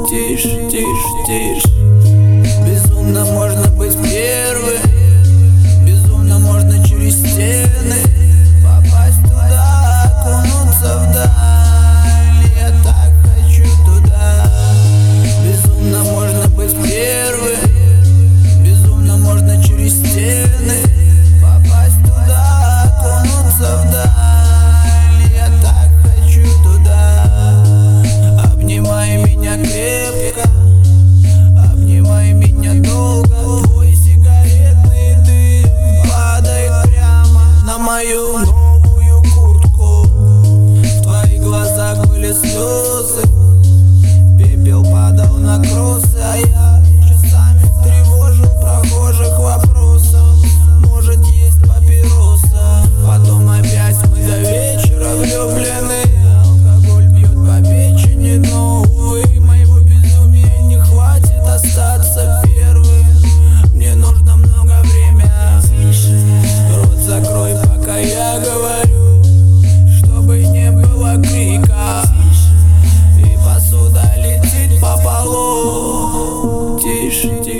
Тише, тише, тише. Безумно можно быть первым, безумно можно через стены попасть туда, окунуться вдаль. Я так хочу туда. Безумно можно быть первым, безумно можно через стены попасть туда, окунуться вдаль. Я так хочу туда. Обнимай меня крепко, обнимай меня долго. Твой сигаретный дым падает прямо на мою новую куртку. В твоих глазах были слезы, пепел падал на кроссы, а я часами тревожил прохожих вопросом: может, есть папироса? Потом опять мы до вечера влюблены. Алкоголь бьет по печени, но, увы, моего безумия не хватит остаться первым. Мне нужно много времени. Рот закрой, пока я говорю, чтобы не было крика, и посуда летит по полу. Тише, тише.